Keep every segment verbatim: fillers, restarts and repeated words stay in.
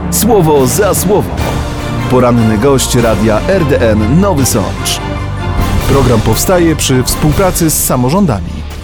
Słowo za słowo. Poranny gość Radia R D N Nowy Sącz. Program powstaje przy współpracy z samorządami.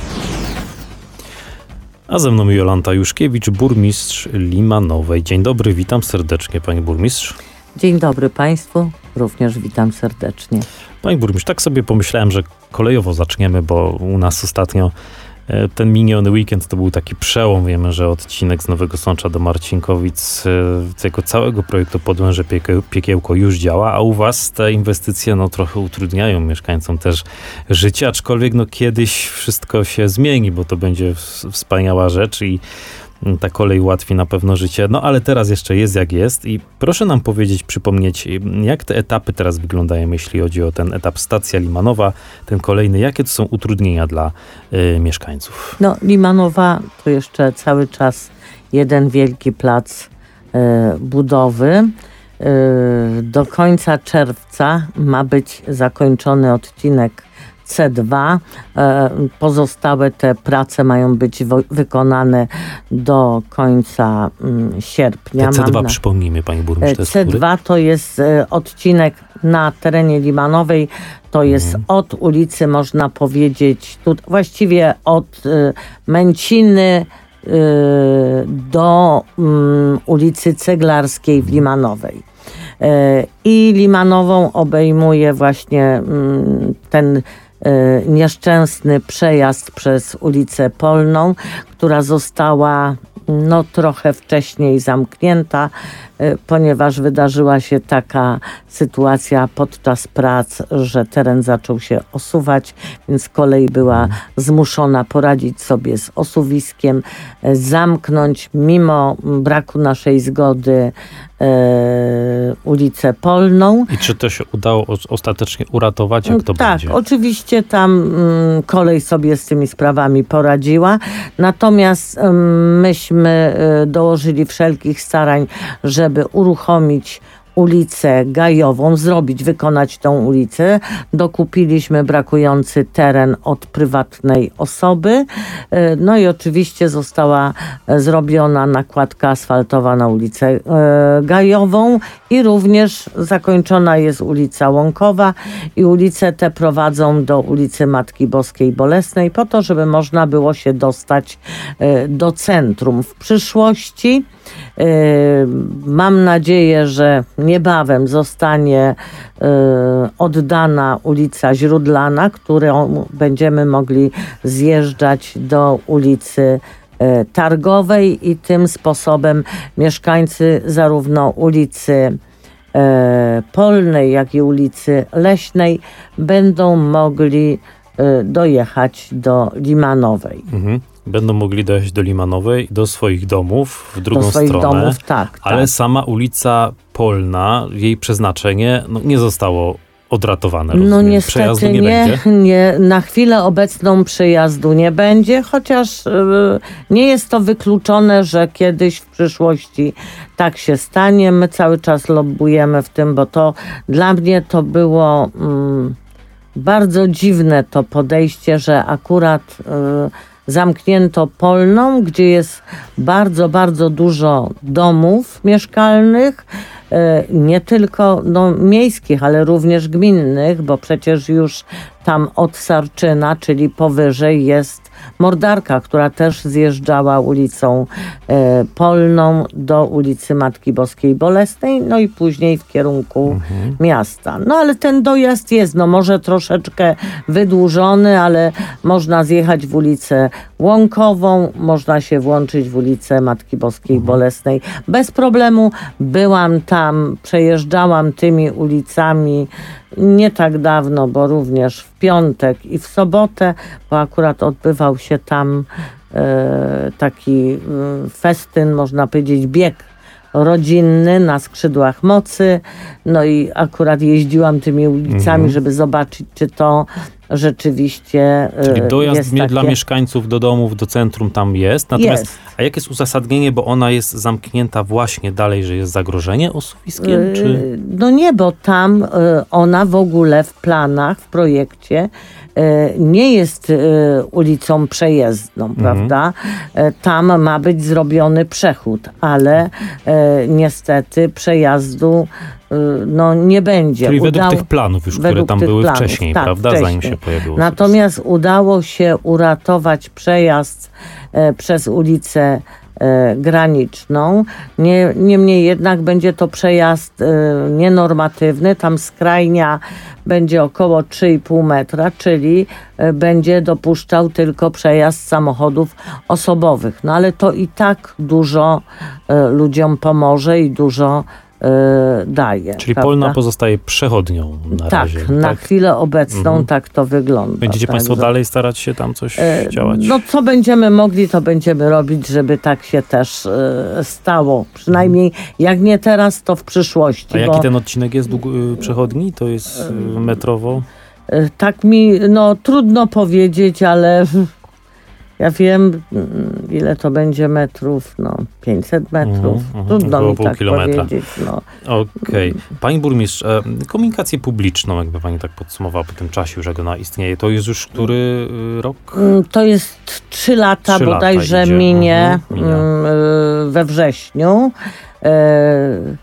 A ze mną Jolanta Juszkiewicz, burmistrz Limanowej. Dzień dobry, witam serdecznie, pani burmistrz. Dzień dobry państwu, również witam serdecznie. Pani burmistrz, tak sobie pomyślałem, że kolejowo zaczniemy, bo u nas ostatnio ten miniony weekend to był taki przełom. Wiemy, że odcinek z Nowego Sącza do Marcinkowic tego całego projektu Podłęże Piekiełko już działa, a u was te inwestycje no trochę utrudniają mieszkańcom też życie, aczkolwiek no kiedyś wszystko się zmieni, bo to będzie wspaniała rzecz i ta kolej ułatwi na pewno życie. No ale teraz jeszcze jest jak jest i proszę nam powiedzieć, przypomnieć, jak te etapy teraz wyglądają, jeśli chodzi o ten etap stacja Limanowa, ten kolejny, jakie to są utrudnienia dla y, mieszkańców? No Limanowa to jeszcze cały czas jeden wielki plac y, budowy. Y, do końca czerwca ma być zakończony odcinek C dwa. Pozostałe te prace mają być wykonane do końca sierpnia. Te C dwa, na... przypomnijmy, pani burmistrz. To C dwa to jest odcinek na terenie Limanowej. To jest hmm. od ulicy, można powiedzieć, tu, właściwie od Męciny do um, ulicy Ceglarskiej w Limanowej. I Limanową obejmuje właśnie um, ten nieszczęsny przejazd przez ulicę Polną, która została no trochę wcześniej zamknięta, ponieważ wydarzyła się taka sytuacja podczas prac, że teren zaczął się osuwać, więc kolej była zmuszona poradzić sobie z osuwiskiem, zamknąć mimo braku naszej zgody e, ulicę Polną. I czy to się udało ostatecznie uratować? Jak to tak, będzie? Tak, oczywiście tam mm, kolej sobie z tymi sprawami poradziła, natomiast mm, myśmy y, dołożyli wszelkich starań, żeby uruchomić ulicę Gajową, zrobić, wykonać tą ulicę. Dokupiliśmy brakujący teren od prywatnej osoby. No i oczywiście została zrobiona nakładka asfaltowa na ulicę Gajową i również zakończona jest ulica Łąkowa i ulice te prowadzą do ulicy Matki Boskiej Bolesnej po to, żeby można było się dostać do centrum. W przyszłości mam nadzieję, że niebawem zostanie y, oddana ulica Źródlana, którą będziemy mogli zjeżdżać do ulicy y, Targowej i tym sposobem mieszkańcy zarówno ulicy y, Polnej, jak i ulicy Leśnej będą mogli y, dojechać do Limanowej. Mhm. Będą mogli dojść do Limanowej, do swoich domów, w drugą do swoich stronę. Domów, tak, ale tak. sama ulica Polna, jej przeznaczenie no, nie zostało odratowane. Rozumiem. No niestety przejazdu nie, nie, będzie? nie. Na chwilę obecną przejazdu nie będzie, chociaż yy, nie jest to wykluczone, że kiedyś w przyszłości tak się stanie. My cały czas lobbujemy w tym, bo to dla mnie to było yy, bardzo dziwne to podejście, że akurat yy, zamknięto Polną, gdzie jest bardzo, bardzo dużo domów mieszkalnych, nie tylko no, miejskich, ale również gminnych, bo przecież już tam od Sarczyna, czyli powyżej, jest Mordarka, która też zjeżdżała ulicą e, Polną do ulicy Matki Boskiej Bolesnej, no i później w kierunku mhm. miasta. No ale ten dojazd jest, no może troszeczkę wydłużony, ale można zjechać w ulicę Łąkową, można się włączyć w ulicę Matki Boskiej mhm. Bolesnej. Bez problemu byłam tam, przejeżdżałam tymi ulicami nie tak dawno, bo również w piątek i w sobotę, bo akurat odbywał się tam e, taki e, festyn, można powiedzieć bieg rodzinny na skrzydłach mocy. No i akurat jeździłam tymi ulicami, mhm. żeby zobaczyć, czy to rzeczywiście Czyli dojazd jest mie- takie... dla mieszkańców do domów, do centrum tam jest. Natomiast, Jest. a jakie jest uzasadnienie, bo ona jest zamknięta właśnie dalej, że jest zagrożenie osuwiskiem? Czy... Yy, No nie, bo tam y, ona w ogóle w planach, w projekcie y, nie jest y, ulicą przejezdną, prawda? Y, Tam ma być zrobiony przechód, ale y, niestety przejazdu y, no nie będzie. Czyli według Udało- tych planów już, które według tam tych były planów, wcześniej, tak, prawda? wcześniej. Zanim się pojawiło. Natomiast udało się uratować przejazd e, przez ulicę e, graniczną. Nie, niemniej jednak będzie to przejazd e, nienormatywny. Tam skrajnia będzie około trzy i pół metra, czyli e, będzie dopuszczał tylko przejazd samochodów osobowych. No ale to i tak dużo e, ludziom pomoże i dużo e, daje. Czyli prawda? Polna pozostaje przechodnią na Tak, razie. na tak? chwilę obecną Mhm. tak to wygląda. Będziecie Państwo Także, dalej starać się tam coś e, działać? No co będziemy mogli, to będziemy robić, żeby tak się też e, stało. Przynajmniej jak nie teraz, to w przyszłości. A jaki bo, ten odcinek jest dług- y, przechodni? To jest y, metrowo? e, tak mi, no trudno powiedzieć, ale ja wiem, mm, ile to będzie metrów, no pięćset metrów. Mhm, mhm, Trudno około mi pół tak kilometra. powiedzieć. No. Okej. Pani burmistrz, e, komunikację publiczną, jakby pani tak podsumowała po tym czasie już, jak ona istnieje, to jest już który y, rok? Mm, To jest trzy lata Trzy lata bodajże idzie. minie, Mhm, minie. mm, y, we wrześniu. E,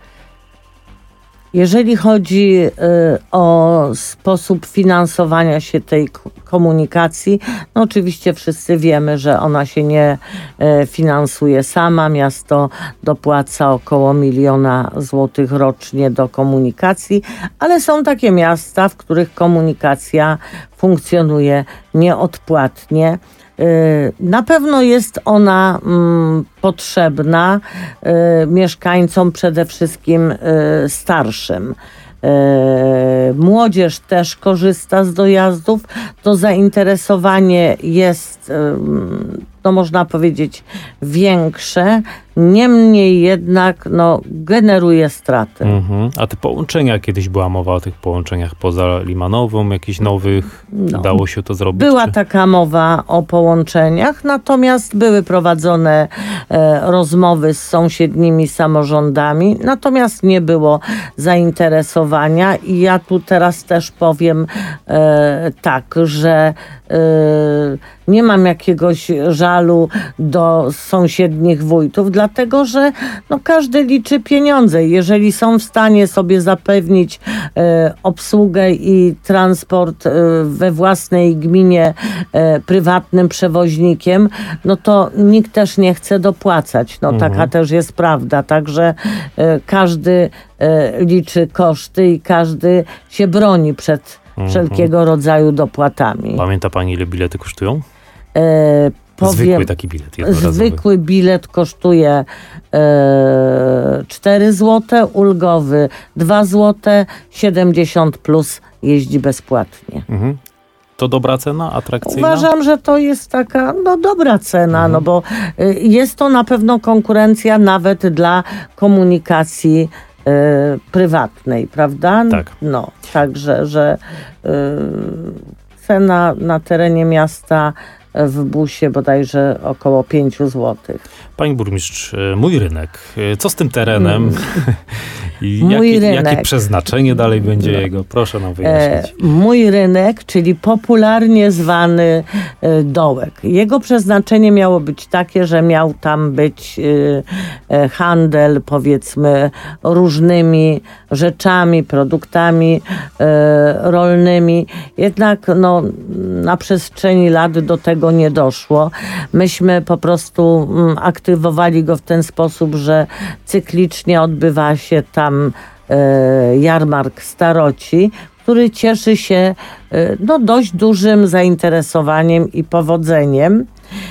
Jeżeli chodzi y, o sposób finansowania się tej k- komunikacji, no oczywiście wszyscy wiemy, że ona się nie e, finansuje sama. Miasto dopłaca około miliona złotych rocznie do komunikacji, ale są takie miasta, w których komunikacja funkcjonuje nieodpłatnie. Y, Na pewno jest ona mm, potrzebna y, mieszkańcom przede wszystkim y, starszym. Y, Młodzież też korzysta z dojazdów. To zainteresowanie jest, y, no można powiedzieć, większe. Niemniej jednak no, generuje straty. Mhm. A te połączenia, kiedyś była mowa o tych połączeniach poza Limanową, jakichś nowych, No. udało się to zrobić? Była czy- taka mowa o połączeniach, natomiast były prowadzone e, rozmowy z sąsiednimi samorządami, natomiast nie było zainteresowania i ja tu teraz też powiem e, tak, że e, nie mam jakiegoś żalu do sąsiednich wójtów, dlatego że no, każdy liczy pieniądze. Jeżeli są w stanie sobie zapewnić e, obsługę i transport e, we własnej gminie e, prywatnym przewoźnikiem, no to nikt też nie chce dopłacać. No Mhm. taka też jest prawda. Także e, każdy e, liczy koszty i każdy się broni przed Mhm. wszelkiego rodzaju dopłatami. Pamięta pani, ile bilety kosztują? E, Zwykły powiem, taki bilet jednorazowy. zwykły bilet kosztuje e, cztery złote, ulgowy dwa złote, siedemdziesiąt plus jeździ bezpłatnie. Mhm. To dobra cena, atrakcyjna? Uważam, że to jest taka no, dobra cena, Mhm. no bo y, jest to na pewno konkurencja nawet dla komunikacji y, prywatnej, prawda? Tak. No, także, że y, cena na terenie miasta w busie bodajże około pięć złotych. Pani burmistrz, e, mój rynek. E, Co z tym terenem? I Mój jakie, rynek. jakie przeznaczenie dalej będzie jego? Proszę nam E, wyjaśnić. mój rynek, czyli popularnie zwany e, dołek. Jego przeznaczenie miało być takie, że miał tam być e, e, handel, powiedzmy, różnymi rzeczami, produktami e, rolnymi. Jednak no, na przestrzeni lat do tego nie doszło. Myśmy po prostu mm, aktywowali go w ten sposób, że cyklicznie odbywa się tam e, jarmark staroci, który cieszy się e, no, dość dużym zainteresowaniem i powodzeniem.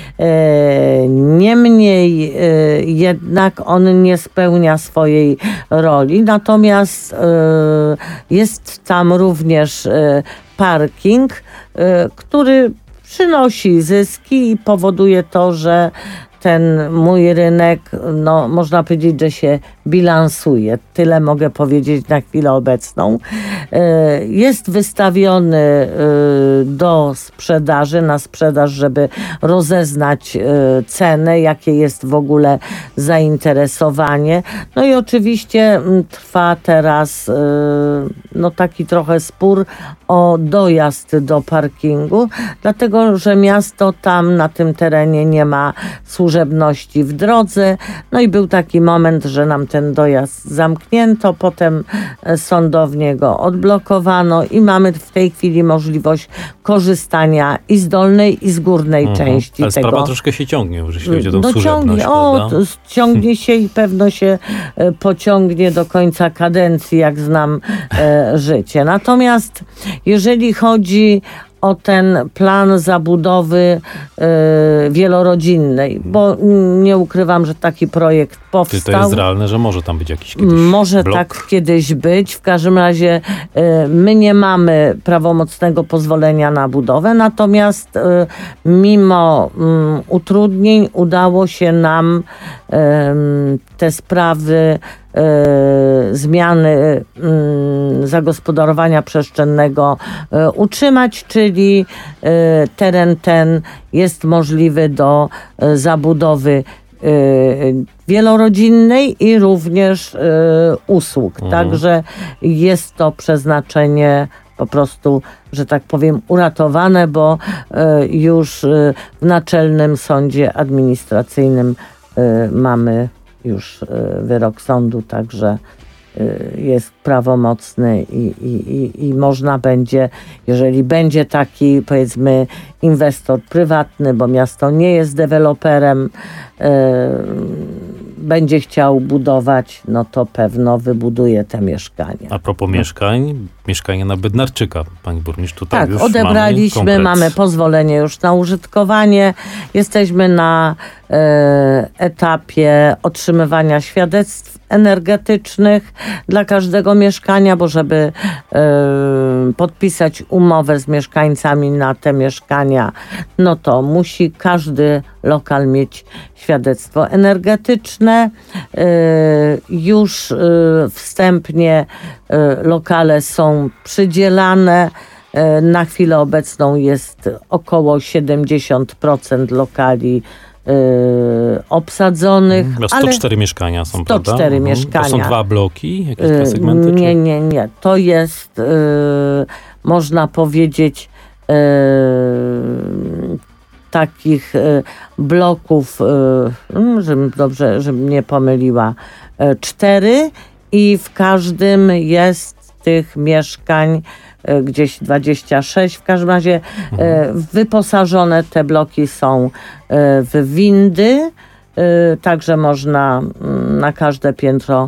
E, Niemniej e, jednak on nie spełnia swojej roli, natomiast e, jest tam również e, parking, e, który przynosi zyski i powoduje to, że ten mój rynek, no można powiedzieć, że się bilansuje. Tyle mogę powiedzieć na chwilę obecną. E, Jest wystawiony e, do sprzedaży, na sprzedaż, żeby rozeznać e, cenę, jakie jest w ogóle zainteresowanie. No i oczywiście m, trwa teraz e, no taki trochę spór o dojazd do parkingu, dlatego że miasto tam na tym terenie nie ma służebności w drodze. No i był taki moment, że nam ten dojazd zamknięto, potem sądownie go odblokowano i mamy w tej chwili możliwość korzystania i z dolnej, i z górnej Mhm. części Ale tego. sprawa troszkę się ciągnie, jeśli chodzi o tą No służebność, ciągnie, o, prawda? to ciągnie się i pewno się e, pociągnie do końca kadencji, jak znam e, życie. Natomiast jeżeli chodzi o ten plan zabudowy e, wielorodzinnej, bo mm, nie ukrywam, że taki projekt Czy powstał. to jest realne, że może tam być jakiś kiedyś Może blok? tak kiedyś być. W każdym razie e, my nie mamy prawomocnego pozwolenia na budowę, natomiast e, mimo mm, utrudnień udało się nam em, te sprawy e, zmiany mm, zagospodarowania przestrzennego e, utrzymać, czyli e, teren ten jest możliwy do e, zabudowy e, wielorodzinnej i również e, usług. Mhm. Także jest to przeznaczenie po prostu, że tak powiem, uratowane, bo e, już e, w Naczelnym Sądzie Administracyjnym e, mamy już e, wyrok sądu, także e, jest prawomocny i, i, i, i można będzie, jeżeli będzie taki, powiedzmy, inwestor prywatny, bo miasto nie jest deweloperem, e, będzie chciał budować, no to pewno wybuduje te mieszkania. A propos mieszkań, mieszkania na Bednarczyka, pani burmistrz, tutaj Tak, już odebraliśmy, mamy, mamy konkret. pozwolenie już na użytkowanie. Jesteśmy na e, etapie otrzymywania świadectw energetycznych dla każdego mieszkania, bo żeby e, podpisać umowę z mieszkańcami na te mieszkania, no to musi każdy lokal mieć świadectwo energetyczne. E, już e, wstępnie e, lokale są przydzielane. E, Na chwilę obecną jest około siedemdziesiąt procent lokali e, obsadzonych. No, sto cztery mieszkania są, sto cztery prawda? mieszkania. To są dwa bloki, jakieś E, dwa segmenty? Nie, czy? nie, nie. To jest, e, można powiedzieć, e, takich e, bloków, e, mm, żebym dobrze, żebym nie pomyliła, e, cztery i w każdym jest tych mieszkań e, gdzieś dwadzieścia sześć. W każdym razie e, wyposażone te bloki są e, w windy. Y, Także można mm, na każde piętro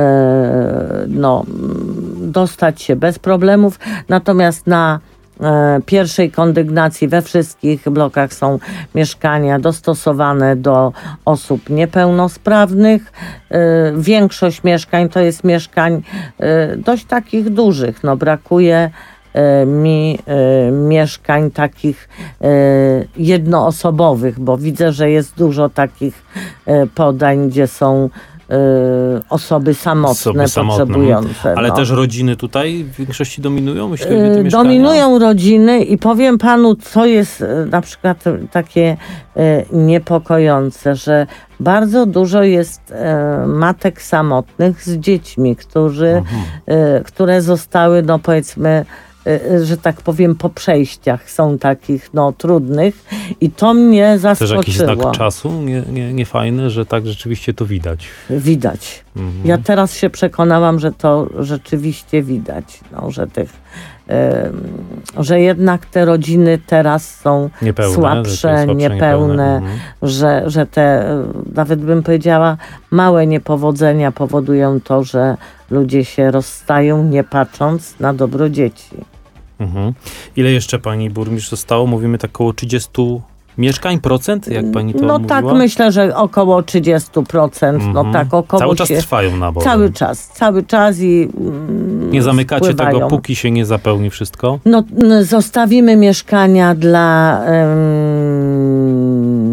e, no, mm, dostać się bez problemów. Natomiast na e, pierwszej kondygnacji we wszystkich blokach są mieszkania dostosowane do osób niepełnosprawnych. E, Większość mieszkań to jest mieszkań e, dość takich dużych. No, brakuje e, mi e, mieszkań takich e, jednoosobowych, bo widzę, że jest dużo takich e, podań, gdzie są e, osoby samotne, Osoby samotne, potrzebujące. Ale no. też rodziny tutaj w większości dominują, myślę, w te Y, mieszkania? Dominują rodziny i powiem panu, co jest y, na przykład takie y, niepokojące, że bardzo dużo jest y, matek samotnych z dziećmi, którzy, Mhm. y, które zostały, no powiedzmy, y, że tak powiem, po przejściach są takich, no, trudnych i to mnie Też jakiś znak zaskoczyło. czasu nie, nie, nie fajny, że tak rzeczywiście to widać. Widać. Mhm. Ja teraz się przekonałam, że to rzeczywiście widać, no, że tych, em, że jednak te rodziny teraz są Niepełne, słabsze, że to jest słabsze, niepełne, Mhm. że, że te, e, nawet bym powiedziała, małe niepowodzenia powodują to, że ludzie się rozstają, nie patrząc na dobro dzieci. Mhm. Ile jeszcze pani burmistrz zostało? Mówimy tak około trzydziestu mieszkań, procent, jak pani to No mówiła? tak, myślę, że około trzydzieści procent, no Mhm. tak, około Cały czas się, trwają nabory. cały czas, cały czas i mm, Nie zamykacie spływają. tego, póki się nie zapełni wszystko? No, n- zostawimy mieszkania dla em,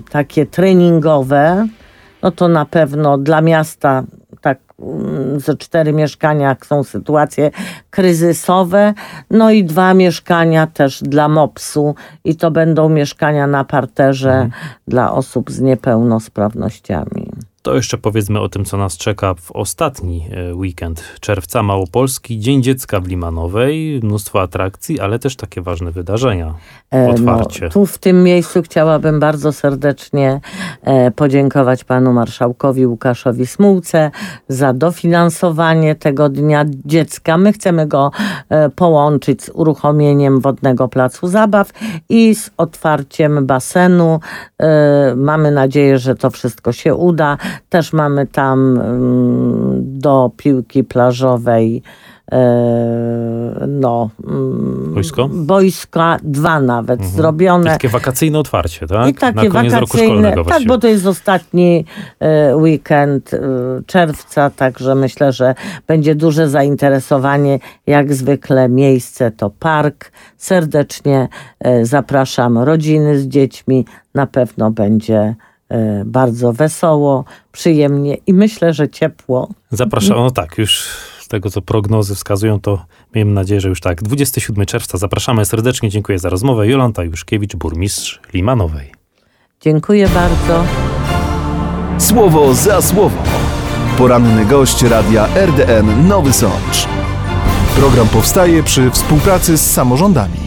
takie treningowe, no to na pewno dla miasta tak mm, ze cztery mieszkania, jak są sytuacje kryzysowe, no i dwa mieszkania też dla mopsu i to będą mieszkania na parterze Mhm. dla osób z niepełnosprawnościami. To jeszcze powiedzmy o tym, co nas czeka w ostatni e, weekend czerwca. Małopolski Dzień Dziecka w Limanowej. Mnóstwo atrakcji, ale też takie ważne wydarzenia. E, Otwarcie. No, tu w tym miejscu chciałabym bardzo serdecznie e, podziękować panu marszałkowi Łukaszowi Smułce za dofinansowanie tego Dnia Dziecka. My chcemy go e, połączyć z uruchomieniem Wodnego Placu Zabaw i z otwarciem basenu. E, mamy nadzieję, że to wszystko się uda. Też mamy tam mm, do piłki plażowej e, no, mm, Boisko? boiska dwa nawet Mhm. zrobione. I takie wakacyjne otwarcie, tak? I takie Na koniec roku wakacyjne, szkolnego tak, właściwie. bo to jest ostatni e, weekend e, czerwca, także myślę, że będzie duże zainteresowanie. Jak zwykle miejsce to park. Serdecznie e, zapraszam rodziny z dziećmi. Na pewno będzie e, bardzo wesoło, przyjemnie i myślę, że ciepło. Zapraszam, no tak, już z tego, co prognozy wskazują, to miejmy nadzieję, że już tak. dwudziestego siódmego czerwca zapraszamy serdecznie. Dziękuję za rozmowę. Jolanta Juszkiewicz, burmistrz Limanowej. Dziękuję bardzo. Słowo za słowo. Poranny gość radia R D N Nowy Sącz. Program powstaje przy współpracy z samorządami.